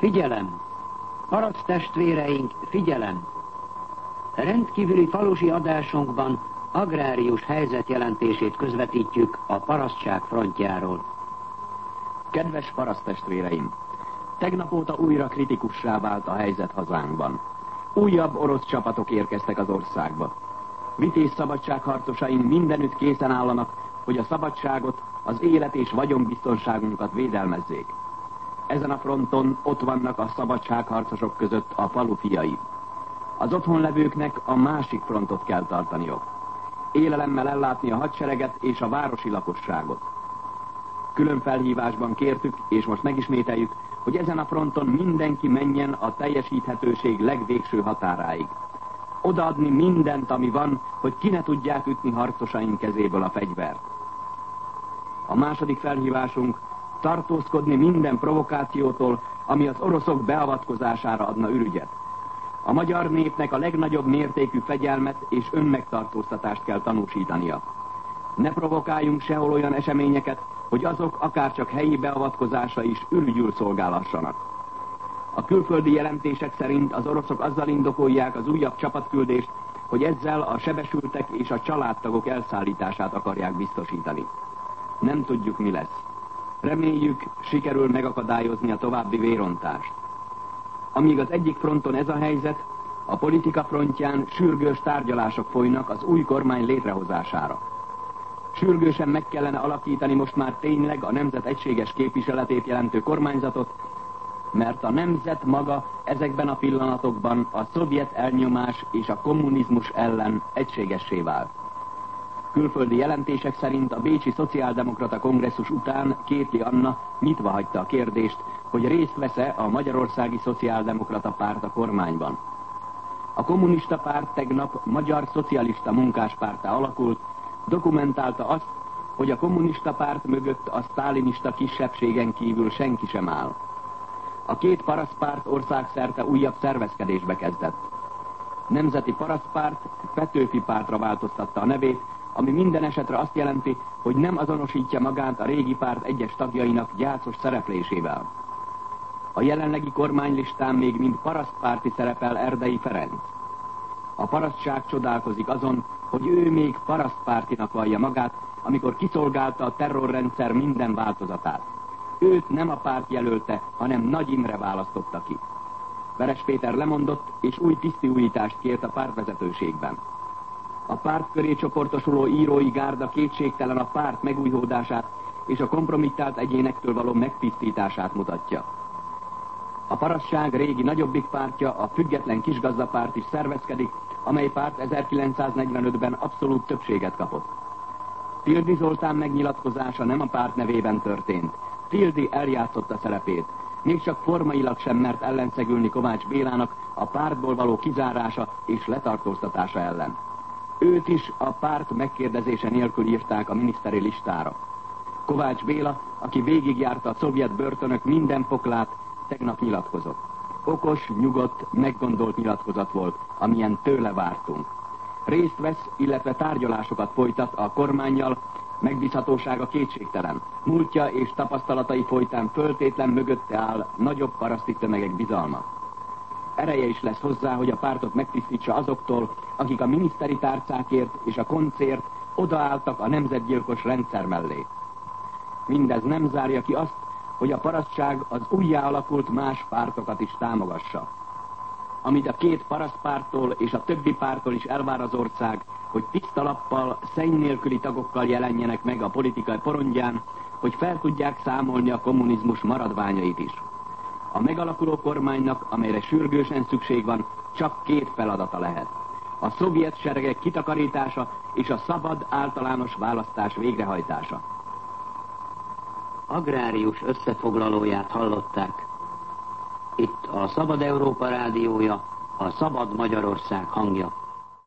Figyelem! Paraszt testvéreink, figyelem! Rendkívüli falusi adásunkban agrárius helyzetjelentését közvetítjük a parasztság frontjáról. Kedves paraszttestvéreim! Tegnap óta újra kritikussá vált a helyzet hazánkban. Újabb orosz csapatok érkeztek az országba. Vitéz szabadságharcosaink mindenütt készen állanak, hogy a szabadságot, az élet és vagyonbiztonságunkat védelmezzék. Ezen a fronton ott vannak a szabadságharcosok között a falu fiai. Az otthonlevőknek a másik frontot kell tartaniuk. Élelemmel ellátni a hadsereget és a városi lakosságot. Külön felhívásban kértük, és most megismételjük, hogy ezen a fronton mindenki menjen a teljesíthetőség legvégső határáig. Odaadni mindent, ami van, hogy ki ne tudják ütni harcosaink kezéből a fegyvert. A második felhívásunk: tartózkodni minden provokációtól, ami az oroszok beavatkozására adna ürügyet. A magyar népnek a legnagyobb mértékű fegyelmet és önmegtartóztatást kell tanúsítania. Ne provokáljunk sehol olyan eseményeket, hogy azok akárcsak helyi beavatkozása is ürügyül szolgálhassanak. A külföldi jelentések szerint az oroszok azzal indokolják az újabb csapatküldést, hogy ezzel a sebesültek és a családtagok elszállítását akarják biztosítani. Nem tudjuk, mi lesz. Reméljük, sikerül megakadályozni a további vérontást. Amíg az egyik fronton ez a helyzet, a politika frontján sürgős tárgyalások folynak az új kormány létrehozására. Sürgősen meg kellene alakítani most már tényleg a nemzet egységes képviseletét jelentő kormányzatot, mert a nemzet maga ezekben a pillanatokban a szovjet elnyomás és a kommunizmus ellen egységessé vált. Külföldi jelentések szerint a bécsi szociáldemokrata kongresszus után Kétli Anna nyitva hagyta a kérdést, hogy részt vesz-e a Magyarországi Szociáldemokrata Párt a kormányban. A kommunista párt tegnap Magyar Szocialista Munkáspárttá alakult, dokumentálta azt, hogy a kommunista párt mögött a sztálinista kisebbségen kívül senki sem áll. A két parasztpárt országszerte újabb szervezkedésbe kezdett. Nemzeti Parasztpárt Petőfi Pártra változtatta a nevét, ami minden esetre azt jelenti, hogy nem azonosítja magát a régi párt egyes tagjainak gyászos szereplésével. A jelenlegi kormánylistán még mind parasztpárti szerepel Erdei Ferenc. A parasztság csodálkozik azon, hogy ő még parasztpártinak vallja magát, amikor kiszolgálta a terrorrendszer minden változatát. Őt nem a párt jelölte, hanem Nagy Imre választotta ki. Veres Péter lemondott, és új tisztiújítást kért a pártvezetőségben. A párt köré csoportosuló írói gárda kétségtelen a párt megújhódását és a kompromittált egyénektől való megtisztítását mutatja. A parasztság régi nagyobbik pártja, a Független Kisgazdapárt is szervezkedik, amely párt 1945-ben abszolút többséget kapott. Tildi Zoltán megnyilatkozása nem a párt nevében történt. Tildi eljátszotta szerepét. Még csak formailag sem mert ellenszegülni Kovács Bélának a pártból való kizárása és letartóztatása ellen. Őt is a párt megkérdezése nélkül írták a miniszteri listára. Kovács Béla, aki végigjárta a szovjet börtönök minden foklát, tegnap nyilatkozott. Okos, nyugodt, meggondolt nyilatkozat volt, amilyen tőle vártunk. Részt vesz, illetve tárgyalásokat folytat a kormánnyal, megbízhatósága kétségtelen. Múltja és tapasztalatai folytán föltétlen mögötte áll nagyobb paraszti tömegek bizalma. Ereje is lesz hozzá, hogy a pártot megtisztítsa azoktól, akik a miniszteri tárcákért és a koncért odaálltak a nemzetgyilkos rendszer mellé. Mindez nem zárja ki azt, hogy a parasztság az újjáalakult más pártokat is támogassa. Amit a két parasztpárttól és a többi párttól is elvár az ország, hogy tiszta lappal, szenny nélküli tagokkal jelenjenek meg a politikai porondján, hogy fel tudják számolni a kommunizmus maradványait is. A megalakuló kormánynak, amelyre sürgősen szükség van, csak két feladata lehet: a szovjet seregek kitakarítása és a szabad általános választás végrehajtása. Agrárius összefoglalóját hallották. Itt a Szabad Európa rádiója, a Szabad Magyarország hangja.